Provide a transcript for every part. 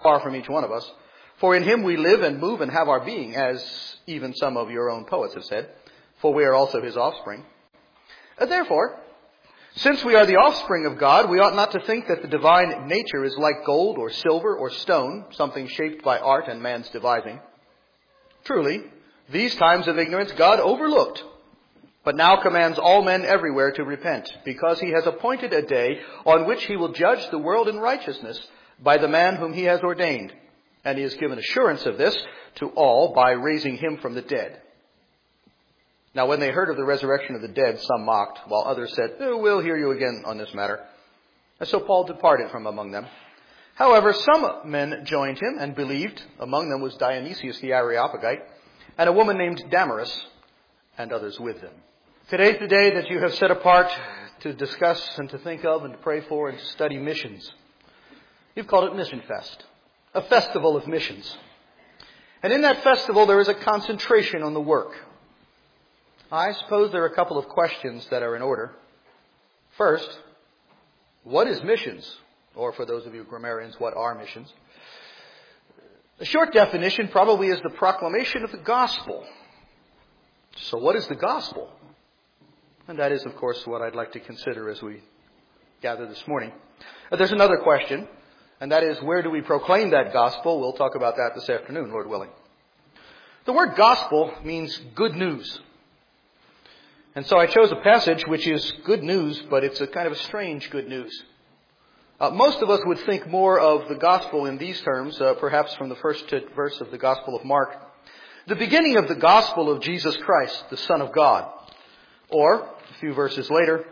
far from each one of us. For in him we live and move and have our being, as even some of your own poets have said, for we are also his offspring. Therefore, since we are the offspring of God, we ought not to think that the divine nature is like gold or silver or stone, something shaped by art and man's devising. Truly, these times of ignorance God overlooked, but now commands all men everywhere to repent, because he has appointed a day on which he will judge the world in righteousness by the man whom he has ordained. And he has given assurance of this to all by raising him from the dead. Now when they heard of the resurrection of the dead, some mocked, while others said, we'll hear you again on this matter. And so Paul departed from among them. However, some men joined him and believed. Among them was Dionysius the Areopagite, and a woman named Damaris, and others with them. Today's the day that you have set apart to discuss and to think of and to pray for and to study missions. You've called it Mission Fest, a festival of missions. And in that festival there is a concentration on the work. I suppose there are a couple of questions that are in order. First, what is missions? Or for those of you grammarians, what are missions? A short definition probably is the proclamation of the gospel. So what is the gospel? And that is, of course, what I'd like to consider as we gather this morning. There's another question, and that is, where do we proclaim that gospel? We'll talk about that this afternoon, Lord willing. The word gospel means good news. And so I chose a passage which is good news, but it's a kind of a strange good news. Most of us would think more of the gospel in these terms, perhaps from the first verse of the Gospel of Mark. The beginning of the gospel of Jesus Christ, the Son of God. Or, a few verses later,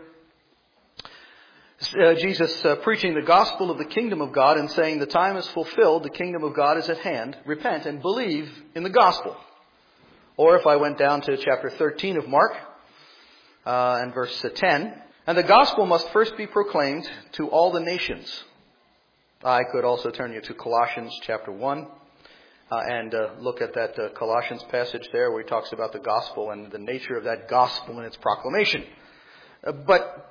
Jesus preaching the gospel of the kingdom of God and saying, the time is fulfilled, the kingdom of God is at hand, repent and believe in the gospel. Or if I went down to chapter 13 of Mark, and verse 10, and the gospel must first be proclaimed to all the nations. I could also turn you to Colossians chapter 1 and look at that Colossians passage there where he talks about the gospel and the nature of that gospel and its proclamation. But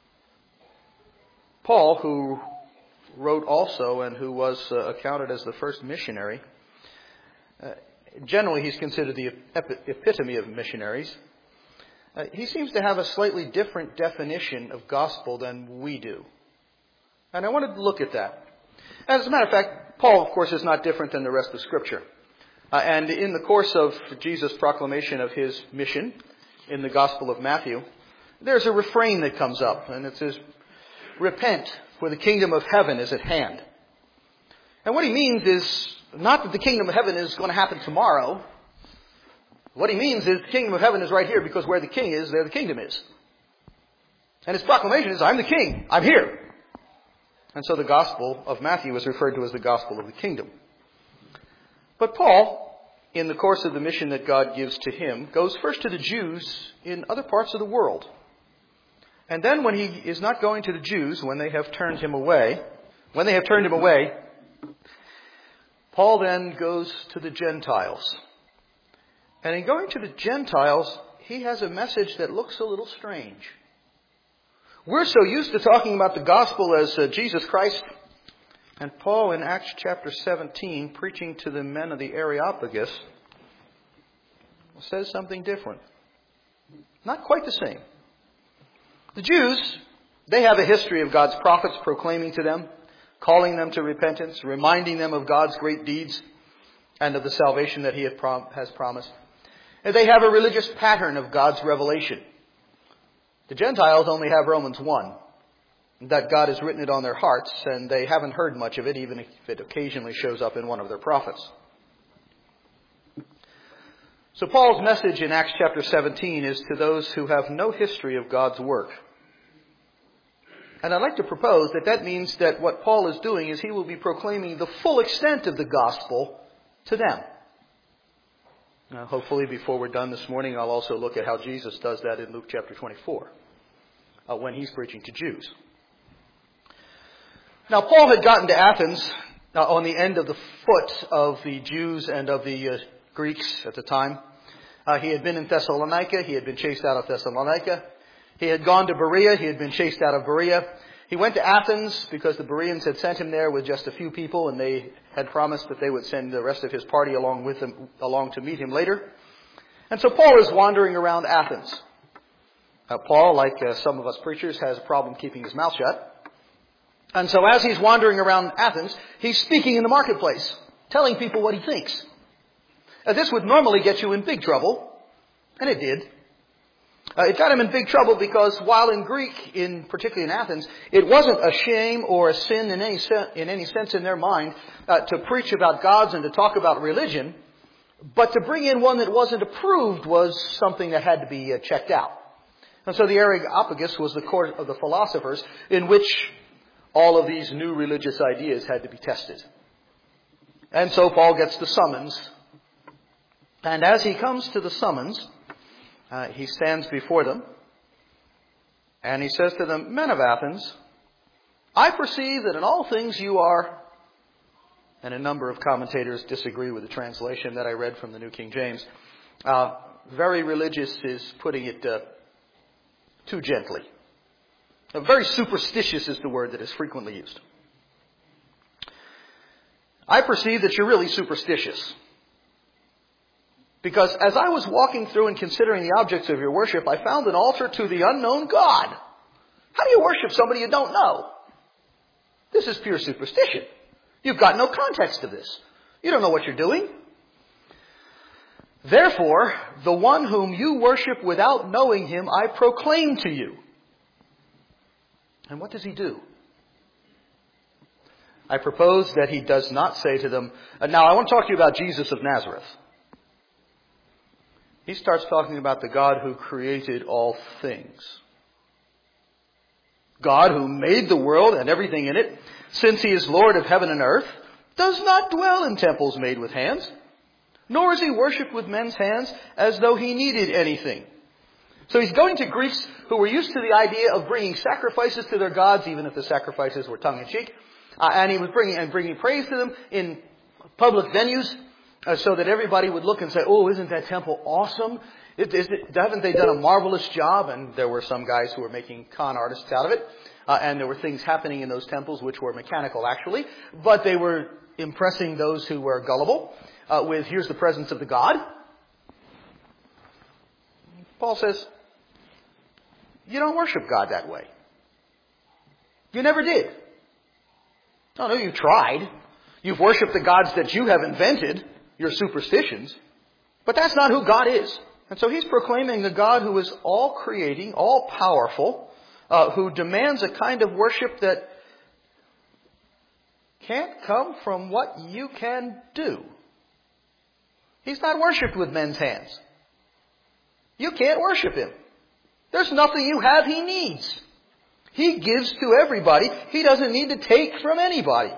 Paul, who wrote also and who was accounted as the first missionary, generally he's considered the epitome of missionaries. He seems to have a slightly different definition of gospel than we do. And I wanted to look at that. As a matter of fact, Paul, of course, is not different than the rest of Scripture. And in the course of Jesus' proclamation of his mission in the Gospel of Matthew, there's a refrain that comes up, and it says, repent, for the kingdom of heaven is at hand. And what he means is not that the kingdom of heaven is going to happen tomorrow. What he means is the kingdom of heaven is right here because where the king is, there the kingdom is. And his proclamation is, I'm the king, I'm here. And so the gospel of Matthew is referred to as the gospel of the kingdom. But Paul, in the course of the mission that God gives to him, goes first to the Jews in other parts of the world. And then when he is not going to the Jews, when they have turned him away, Paul then goes to the Gentiles. And in going to the Gentiles, he has a message that looks a little strange. We're so used to talking about the gospel as Jesus Christ. And Paul in Acts chapter 17, preaching to the men of the Areopagus, says something different. Not quite the same. The Jews, they have a history of God's prophets proclaiming to them, calling them to repentance, reminding them of God's great deeds and of the salvation that he has promised. And they have a religious pattern of God's revelation. The Gentiles only have Romans 1, that God has written it on their hearts, and they haven't heard much of it, even if it occasionally shows up in one of their prophets. So Paul's message in Acts chapter 17 is to those who have no history of God's work. And I'd like to propose that means that what Paul is doing is he will be proclaiming the full extent of the gospel to them. Now, hopefully before we're done this morning, I'll also look at how Jesus does that in Luke chapter 24, when he's preaching to Jews. Now, Paul had gotten to Athens on the end of the foot of the Jews and of the Greeks at the time. He had been in Thessalonica. He had been chased out of Thessalonica. He had gone to Berea. He had been chased out of Berea. He went to Athens because the Bereans had sent him there with just a few people, and they had promised that they would send the rest of his party along to meet him later. And so Paul is wandering around Athens. Paul, like some of us preachers, has a problem keeping his mouth shut. And so as he's wandering around Athens, he's speaking in the marketplace, telling people what he thinks. This would normally get you in big trouble, and it did. It got him in big trouble because while in Greek, particularly in Athens, it wasn't a shame or a sin in any sense in their mind to preach about gods and to talk about religion, but to bring in one that wasn't approved was something that had to be checked out. And so the Areopagus was the court of the philosophers in which all of these new religious ideas had to be tested. And so Paul gets the summons. And as he comes to the summons, he stands before them, and he says to them, "Men of Athens, I perceive that in all things you are," and a number of commentators disagree with the translation that I read from the New King James. Very religious is putting it too gently. Very superstitious is the word that is frequently used. I perceive that you're really superstitious. Because as I was walking through and considering the objects of your worship, I found an altar to the unknown God. How do you worship somebody you don't know? This is pure superstition. You've got no context to this. You don't know what you're doing. Therefore, the one whom you worship without knowing him, I proclaim to you. And what does he do? I propose that he does not say to them, now I want to talk to you about Jesus of Nazareth. He starts talking about the God who created all things. God who made the world and everything in it, since he is Lord of heaven and earth, does not dwell in temples made with hands, nor is he worshipped with men's hands as though he needed anything. So he's going to Greeks who were used to the idea of bringing sacrifices to their gods, even if the sacrifices were tongue-in-cheek. And he was bringing praise to them in public venues, so that everybody would look and say, "Oh, isn't that temple awesome? Haven't they done a marvelous job?" And there were some guys who were making con artists out of it. And there were things happening in those temples which were mechanical, actually. But they were impressing those who were gullible with, here's the presence of the God. Paul says, you don't worship God that way. You never did. No, you've tried. You've worshipped the gods that you have invented, your superstitions. But that's not who God is. And so he's proclaiming the God who is all creating, all powerful, who demands a kind of worship that can't come from what you can do. He's not worshipped with men's hands. You can't worship him. There's nothing you have he needs. He gives to everybody. He doesn't need to take from anybody.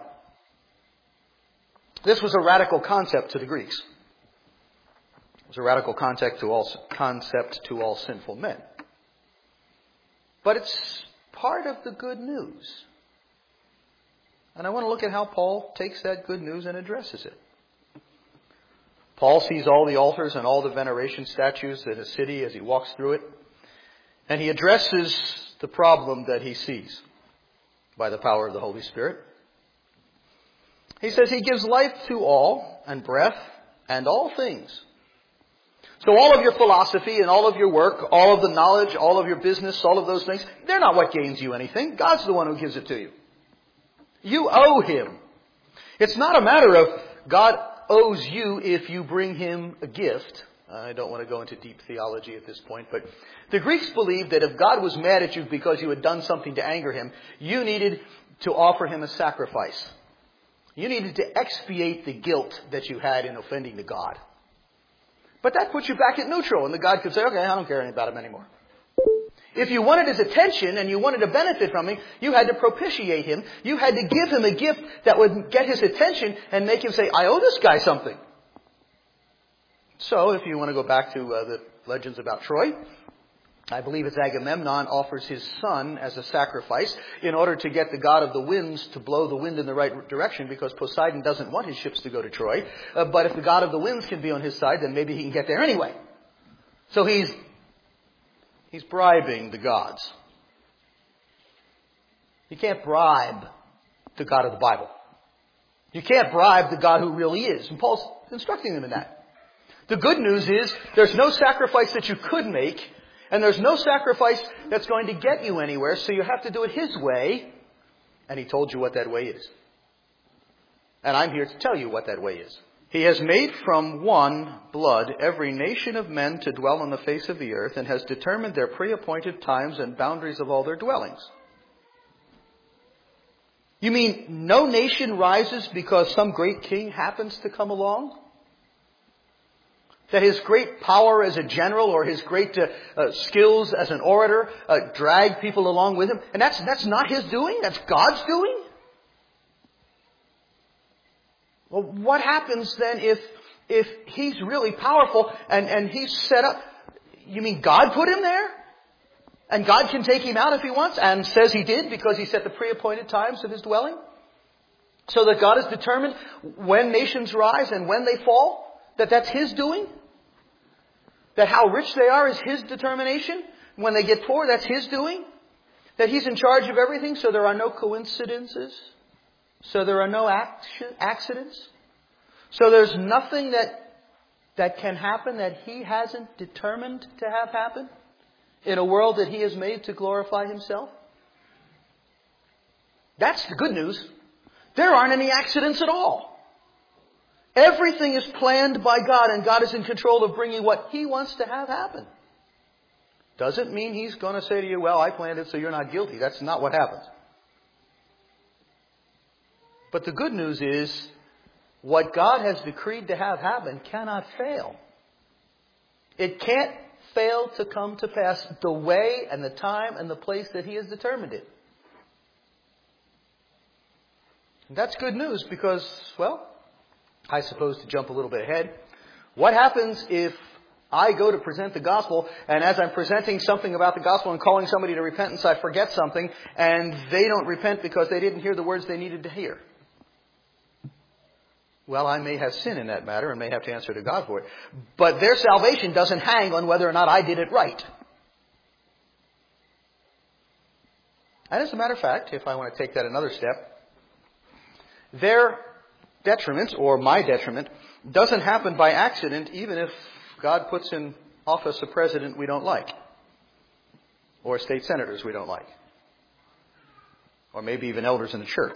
This was a radical concept to the Greeks. It was a radical concept to all sinful men. But it's part of the good news. And I want to look at how Paul takes that good news and addresses it. Paul sees all the altars and all the veneration statues in a city as he walks through it. And he addresses the problem that he sees by the power of the Holy Spirit. He says he gives life to all, and breath, and all things. So all of your philosophy and all of your work, all of the knowledge, all of your business, all of those things, they're not what gains you anything. God's the one who gives it to you. You owe him. It's not a matter of God owes you if you bring him a gift. I don't want to go into deep theology at this point, but the Greeks believed that if God was mad at you because you had done something to anger him, you needed to offer him a sacrifice. You needed to expiate the guilt that you had in offending the God. But that puts you back at neutral, and the God could say, okay, I don't care about him anymore. If you wanted his attention and you wanted to benefit from him, you had to propitiate him. You had to give him a gift that would get his attention and make him say, I owe this guy something. So if you want to go back to the legends about Troy, I believe it's Agamemnon offers his son as a sacrifice in order to get the god of the winds to blow the wind in the right direction, because Poseidon doesn't want his ships to go to Troy. But if the god of the winds can be on his side, then maybe he can get there anyway. So he's bribing the gods. You can't bribe the God of the Bible. You can't bribe the God who really is. And Paul's instructing them in that. The good news is there's no sacrifice that you could make, and there's no sacrifice that's going to get you anywhere, so you have to do it His way. And He told you what that way is. And I'm here to tell you what that way is. He has made from one blood every nation of men to dwell on the face of the earth, and has determined their pre-appointed times and boundaries of all their dwellings. You mean no nation rises because some great king happens to come along? That his great power as a general or his great skills as an orator drag people along with him? And that's not his doing? That's God's doing? Well, what happens then if he's really powerful and he's set up? You mean God put him there? And God can take him out if He wants, and says He did because He set the pre-appointed times of His dwelling? So that God has determined when nations rise and when they fall? That's His doing? That how rich they are is His determination? When they get poor, that's His doing? That He's in charge of everything, so there are no coincidences? So there are no accidents? So there's nothing that can happen that He hasn't determined to have happen in a world that He has made to glorify Himself? That's the good news. There aren't any accidents at all. Everything is planned by God, and God is in control of bringing what He wants to have happen. Doesn't mean He's going to say to you, well, I planned it so you're not guilty. That's not what happens. But the good news is, what God has decreed to have happen cannot fail. It can't fail to come to pass the way and the time and the place that He has determined it. And that's good news because, well, I suppose to jump a little bit ahead, what happens if I go to present the gospel, and as I'm presenting something about the gospel and calling somebody to repentance, I forget something, and they don't repent because they didn't hear the words they needed to hear? Well, I may have sin in that matter and may have to answer to God for it. But their salvation doesn't hang on whether or not I did it right. And as a matter of fact, if I want to take that another step, their detriment, or my detriment, doesn't happen by accident, even if God puts in office a president we don't like, or state senators we don't like, or maybe even elders in the church.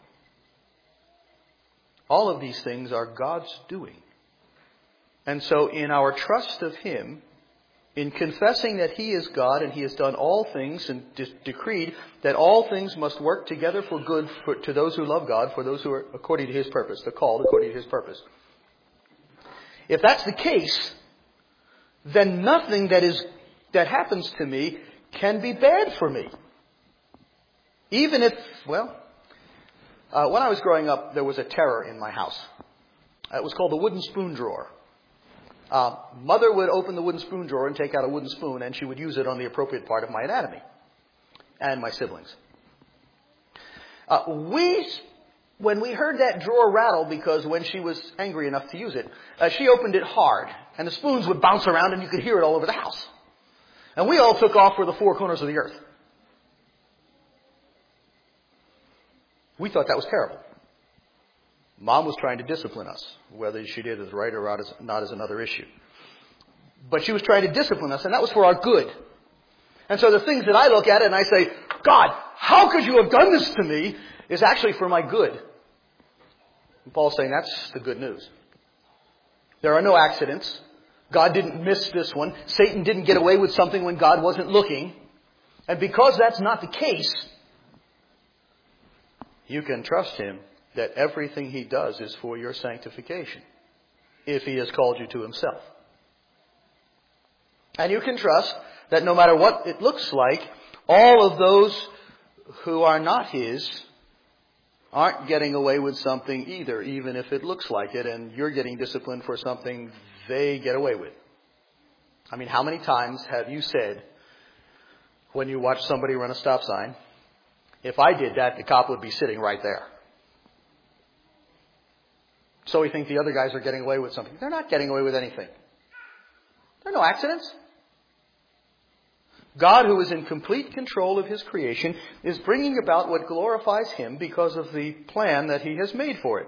All of these things are God's doing. And so in our trust of Him, in confessing that He is God and He has done all things and decreed that all things must work together for good to those who love God, for those who are according to His purpose, the called according to His purpose. If that's the case, then nothing that happens to me can be bad for me. Even if, when I was growing up, there was a terror in my house. It was called the wooden spoon drawer. Mother would open the wooden spoon drawer and take out a wooden spoon, and she would use it on the appropriate part of my anatomy and my siblings. When we heard that drawer rattle, because when she was angry enough to use it, she opened it hard, and the spoons would bounce around, and you could hear it all over the house. And we all took off for the four corners of the earth. We thought that was terrible. Mom was trying to discipline us. Whether she did it right or not is another issue. But she was trying to discipline us, and that was for our good. And so the things that I look at and I say, God, how could you have done this to me, is actually for my good. And Paul's saying that's the good news. There are no accidents. God didn't miss this one. Satan didn't get away with something when God wasn't looking. And because that's not the case, you can trust Him that everything He does is for your sanctification, if He has called you to Himself. And you can trust that no matter what it looks like, all of those who are not His aren't getting away with something either, even if it looks like it, and you're getting disciplined for something they get away with. I mean, how many times have you said, when you watch somebody run a stop sign, if I did that, the cop would be sitting right there. So we think the other guys are getting away with something. They're not getting away with anything. There are no accidents. God, who is in complete control of His creation, is bringing about what glorifies Him because of the plan that He has made for it.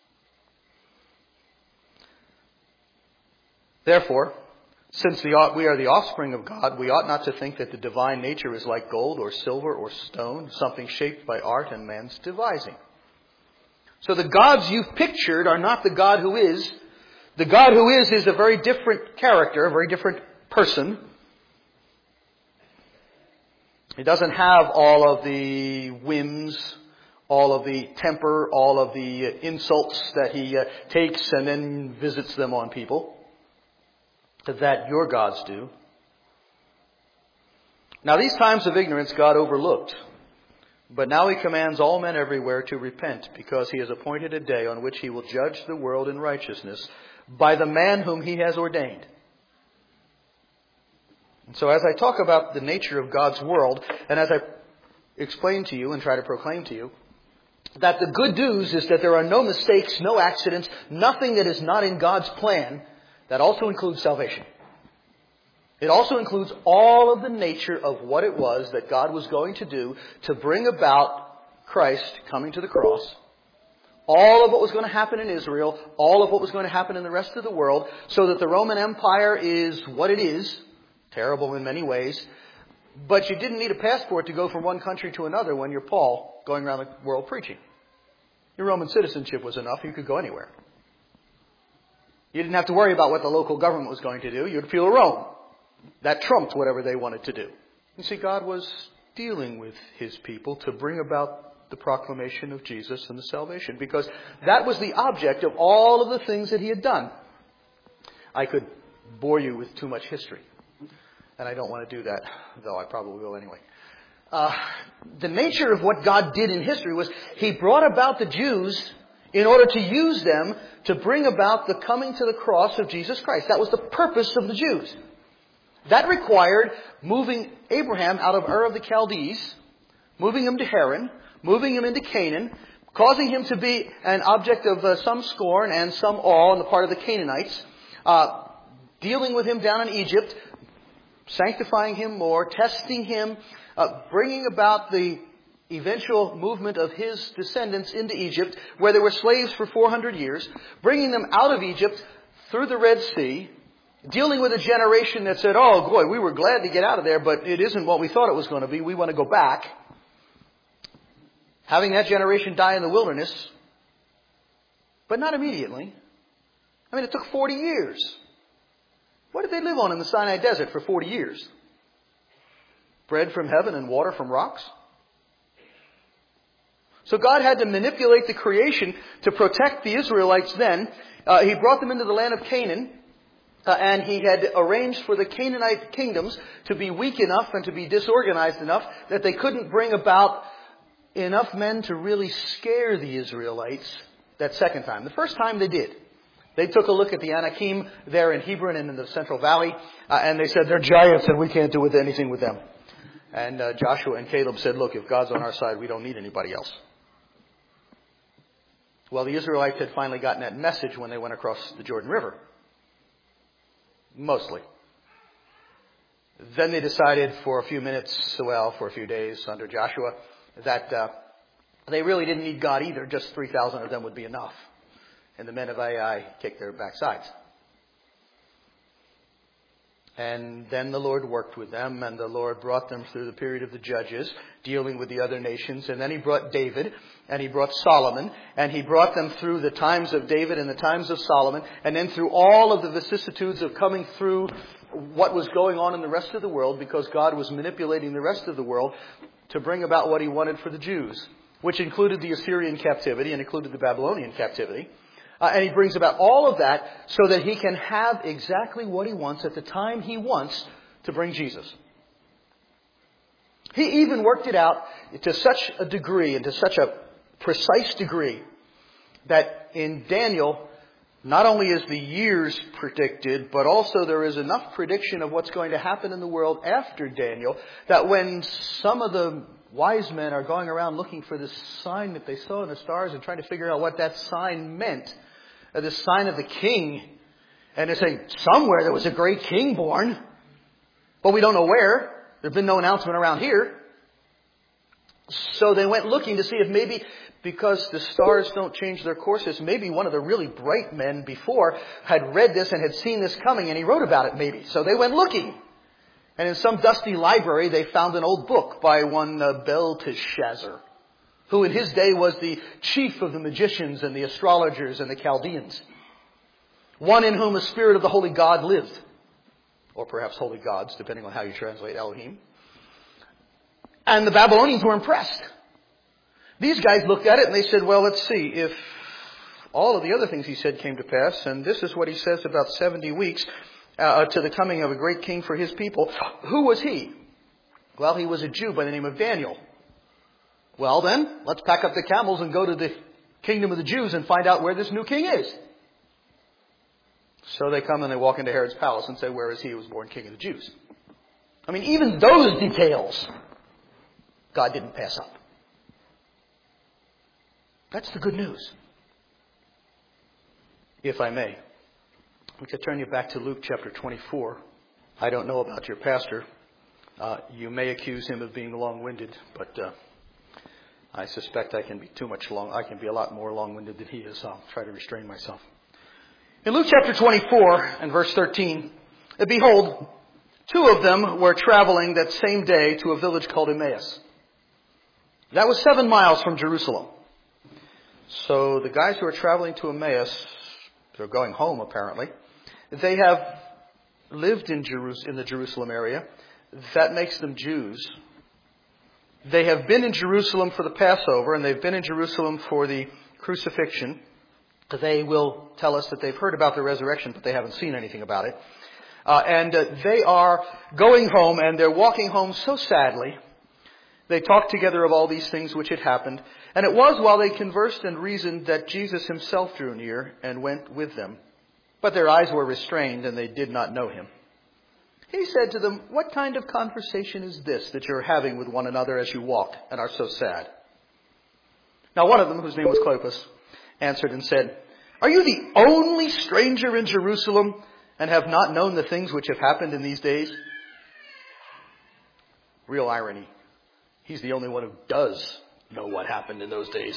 Therefore, since we are the offspring of God, we ought not to think that the divine nature is like gold or silver or stone, something shaped by art and man's devising. So the gods you've pictured are not the God who is. The God who is a very different character, a very different person. He doesn't have all of the whims, all of the temper, all of the insults that he takes and then visits them on people, that your gods do. Now these times of ignorance God overlooked, but now He commands all men everywhere to repent, because He has appointed a day on which He will judge the world in righteousness by the man whom He has ordained. And so as I talk about the nature of God's world, and as I explain to you and try to proclaim to you, that the good news is that there are no mistakes, no accidents, nothing that is not in God's plan. That also includes salvation. It also includes all of the nature of what it was that God was going to do to bring about Christ coming to the cross. All of what was going to happen in Israel, all of what was going to happen in the rest of the world, so that the Roman Empire is what it is, terrible in many ways, but you didn't need a passport to go from one country to another when you're Paul going around the world preaching. Your Roman citizenship was enough, you could go anywhere. You didn't have to worry about what the local government was going to do. You'd feel Rome. That trumped whatever they wanted to do. You see, God was dealing with His people to bring about the proclamation of Jesus and the salvation, because that was the object of all of the things that He had done. I could bore you with too much history, and I don't want to do that, though I probably will anyway. The nature of what God did in history was He brought about the Jews in order to use them to bring about the coming to the cross of Jesus Christ. That was the purpose of the Jews. That required moving Abraham out of Ur of the Chaldees, moving him to Haran, moving him into Canaan, causing him to be an object of some scorn and some awe on the part of the Canaanites, dealing with him down in Egypt, sanctifying him more, testing him, bringing about the eventual movement of his descendants into Egypt, where they were slaves for 400 years, bringing them out of Egypt through the Red Sea, dealing with a generation that said, oh boy, we were glad to get out of there, but it isn't what we thought it was going to be. We want to go back. Having that generation die in the wilderness, but not immediately. I mean, it took 40 years. What did they live on in the Sinai desert for 40 years? Bread from heaven and water from rocks? So God had to manipulate the creation to protect the Israelites then. He brought them into the land of Canaan. And He had arranged for the Canaanite kingdoms to be weak enough and to be disorganized enough that they couldn't bring about enough men to really scare the Israelites that second time. The first time they did. They took a look at the Anakim there in Hebron and in the Central Valley, and they said, they're giants and we can't do anything with them. And Joshua and Caleb said, look, if God's on our side, we don't need anybody else. Well, the Israelites had finally gotten that message when they went across the Jordan River. Mostly. Then they decided for a few minutes, for a few days under Joshua, that they really didn't need God either. Just 3,000 of them would be enough. And the men of Ai kicked their backsides. And then the Lord worked with them, and the Lord brought them through the period of the judges, dealing with the other nations. And then He brought David, and He brought Solomon, and He brought them through the times of David and the times of Solomon, and then through all of the vicissitudes of coming through what was going on in the rest of the world, because God was manipulating the rest of the world to bring about what He wanted for the Jews, which included the Assyrian captivity and included the Babylonian captivity. And He brings about all of that so that He can have exactly what He wants at the time He wants to bring Jesus. He even worked it out to such a degree and to such a precise degree that in Daniel, not only is the years predicted, but also there is enough prediction of what's going to happen in the world after Daniel, that when some of the wise men are going around looking for this sign that they saw in the stars and trying to figure out what that sign meant, the sign of the king, and they're saying, somewhere there was a great king born, but we don't know where. There'd been no announcement around here. So they went looking to see if maybe, because the stars don't change their courses, maybe one of the really bright men before had read this and had seen this coming, and he wrote about it maybe. So they went looking. And in some dusty library, they found an old book by one Belteshazzar, who in his day was the chief of the magicians and the astrologers and the Chaldeans. One in whom a spirit of the holy God lived. Or perhaps holy gods, depending on how you translate Elohim. And the Babylonians were impressed. These guys looked at it and they said, well, let's see, if all of the other things he said came to pass, and this is what he says about 70 weeks to the coming of a great king for his people. Who was he? Well, he was a Jew by the name of Daniel. Well then, let's pack up the camels and go to the kingdom of the Jews and find out where this new king is. So they come and they walk into Herod's palace and say, where is he who was born king of the Jews? I mean, even those details God didn't pass up. That's the good news. If I may, we could turn you back to Luke chapter 24. I don't know about your pastor. You may accuse him of being long-winded, but I suspect I can be a lot more long-winded than he is. So I'll try to restrain myself. In Luke chapter 24 and verse 13, behold, two of them were traveling that same day to a village called Emmaus. That was 7 miles from Jerusalem. So the guys who are traveling to Emmaus, they're going home apparently. They have lived in the Jerusalem area. That makes them Jews. They have been in Jerusalem for the Passover, and they've been in Jerusalem for the crucifixion. They will tell us that they've heard about the resurrection, but they haven't seen anything about it. And they are going home, and they're walking home so sadly. They talked together of all these things which had happened. And it was while they conversed and reasoned that Jesus himself drew near and went with them. But their eyes were restrained, and they did not know him. He said to them, what kind of conversation is this that you're having with one another as you walk and are so sad? Now one of them, whose name was Cleopas, answered and said, are you the only stranger in Jerusalem and have not known the things which have happened in these days? Real irony. He's the only one who does know what happened in those days.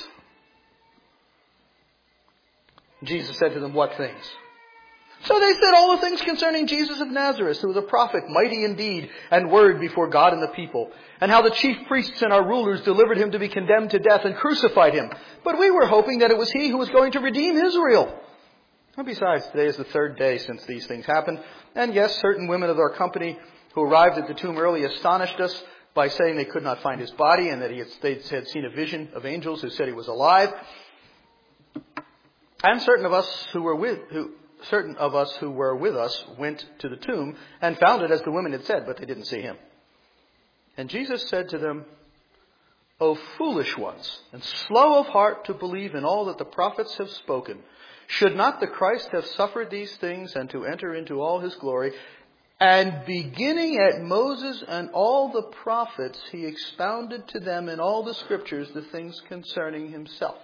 Jesus said to them, what things? So they said all the things concerning Jesus of Nazareth, who was a prophet, mighty in deed and word before God and the people, and how the chief priests and our rulers delivered him to be condemned to death and crucified him. But we were hoping that it was he who was going to redeem Israel. And besides, today is the 3rd day since these things happened. And yes, certain women of our company who arrived at the tomb early astonished us by saying they could not find his body and that they had seen a vision of angels who said he was alive. And certain of us who were with us went to the tomb and found it as the women had said, but they didn't see him. And Jesus said to them, O foolish ones, and slow of heart to believe in all that the prophets have spoken. Should not the Christ have suffered these things and to enter into all his glory? And beginning at Moses and all the prophets, he expounded to them in all the scriptures the things concerning himself.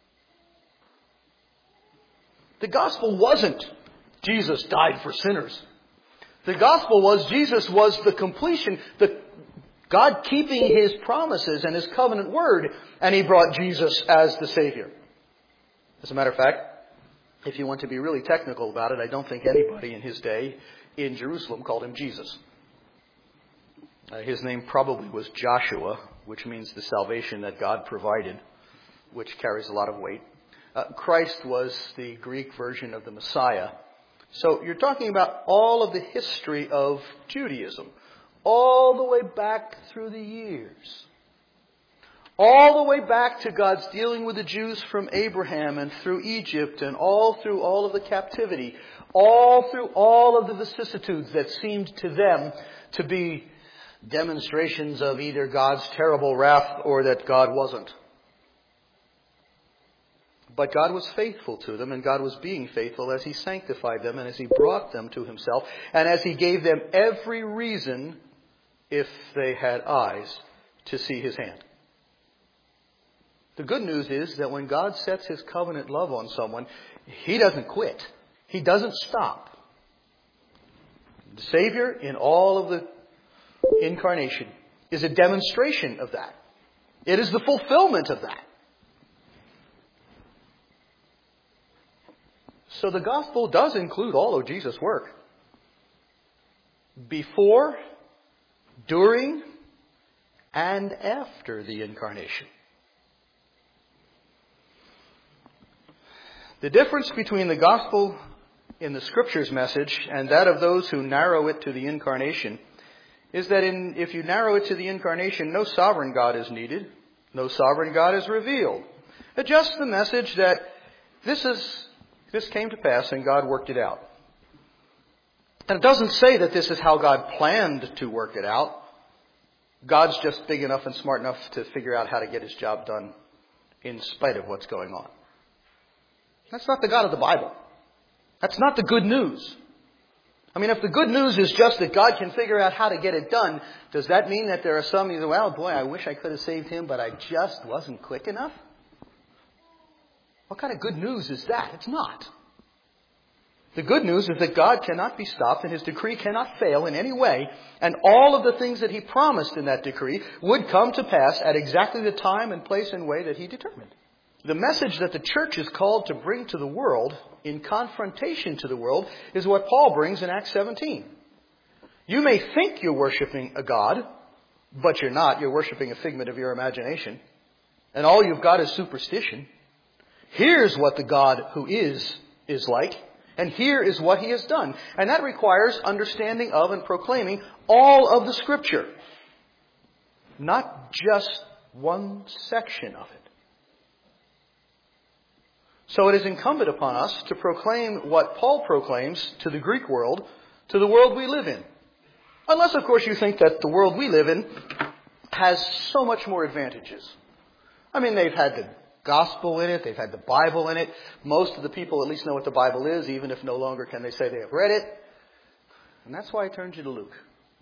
The gospel wasn't Jesus died for sinners. The gospel was Jesus was the completion, God keeping his promises and his covenant word, and he brought Jesus as the Savior. As a matter of fact, if you want to be really technical about it, I don't think anybody in his day in Jerusalem called him Jesus. His name probably was Joshua, which means the salvation that God provided, which carries a lot of weight. Christ was the Greek version of the Messiah. So you're talking about all of the history of Judaism, all the way back through the years. All the way back to God's dealing with the Jews from Abraham and through Egypt and all through all of the captivity, all through all of the vicissitudes that seemed to them to be demonstrations of either God's terrible wrath or that God wasn't. But God was faithful to them, and God was being faithful as he sanctified them and as he brought them to himself and as he gave them every reason, if they had eyes, to see his hand. The good news is that when God sets his covenant love on someone, he doesn't quit. He doesn't stop. The Savior, in all of the incarnation is a demonstration of that. It is the fulfillment of that. So the gospel does include all of Jesus' work. Before, during, and after the incarnation. The difference between the gospel in the Scripture's message and that of those who narrow it to the incarnation is that if you narrow it to the incarnation, no sovereign God is needed. No sovereign God is revealed. It's just the message that this came to pass and God worked it out. And it doesn't say that this is how God planned to work it out. God's just big enough and smart enough to figure out how to get his job done in spite of what's going on. That's not the God of the Bible. That's not the good news. I mean, if the good news is just that God can figure out how to get it done, does that mean that there are some who say, well, boy, I wish I could have saved him, but I just wasn't quick enough? What kind of good news is that? It's not. The good news is that God cannot be stopped and his decree cannot fail in any way, and all of the things that he promised in that decree would come to pass at exactly the time and place and way that he determined. The message that the church is called to bring to the world, in confrontation to the world, is what Paul brings in Acts 17. You may think you're worshiping a God, but you're not. You're worshiping a figment of your imagination. And all you've got is superstition. Here's what the God who is like. And here is what he has done. And that requires understanding of and proclaiming all of the Scripture. Not just one section of it. So it is incumbent upon us to proclaim what Paul proclaims to the Greek world, to the world we live in. Unless, of course, you think that the world we live in has so much more advantages. I mean, they've had the gospel in it. They've had the Bible in it. Most of the people at least know what the Bible is, even if no longer can they say they have read it. And that's why I turned you to Luke.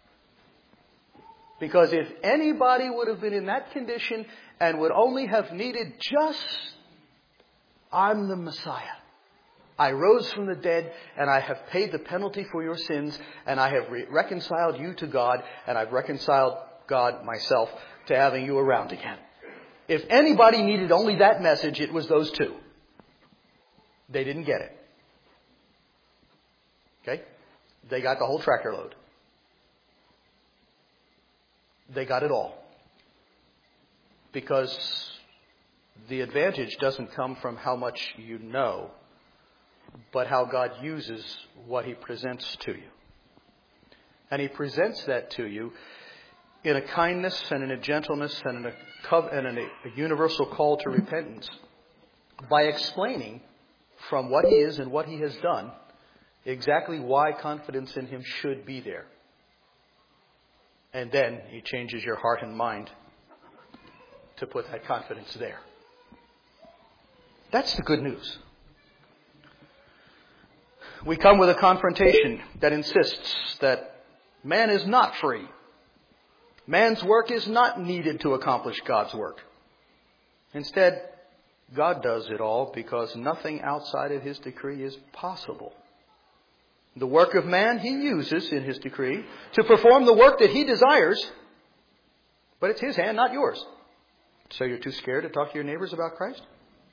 Because if anybody would have been in that condition and would only have needed just, I'm the Messiah. I rose from the dead and I have paid the penalty for your sins and I have reconciled you to God and I've reconciled God myself to having you around again. If anybody needed only that message, it was those two. They didn't get it. Okay? They got the whole tractor load. They got it all. Because the advantage doesn't come from how much you know, but how God uses what he presents to you. And he presents that to you in a kindness and in a gentleness and in a universal call to repentance by explaining from what he is and what he has done exactly why confidence in him should be there. And then he changes your heart and mind to put that confidence there. That's the good news. We come with a confrontation that insists that man is not free. Man's work is not needed to accomplish God's work. Instead, God does it all because nothing outside of his decree is possible. The work of man he uses in his decree to perform the work that he desires, but it's his hand, not yours. So you're too scared to talk to your neighbors about Christ?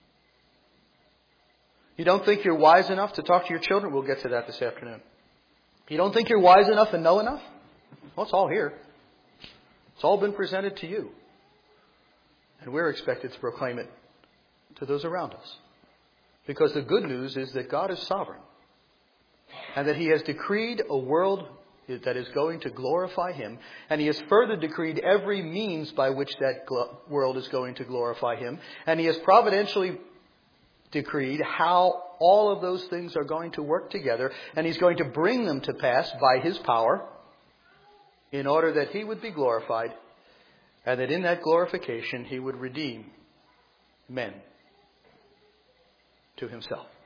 You don't think you're wise enough to talk to your children? We'll get to that this afternoon. You don't think you're wise enough and know enough? Well, it's all here. It's all been presented to you. And we're expected to proclaim it to those around us. Because the good news is that God is sovereign. And that he has decreed a world that is going to glorify him. And he has further decreed every means by which that world is going to glorify him. And he has providentially decreed how all of those things are going to work together. And he's going to bring them to pass by his power in order that he would be glorified and that in that glorification he would redeem men to himself.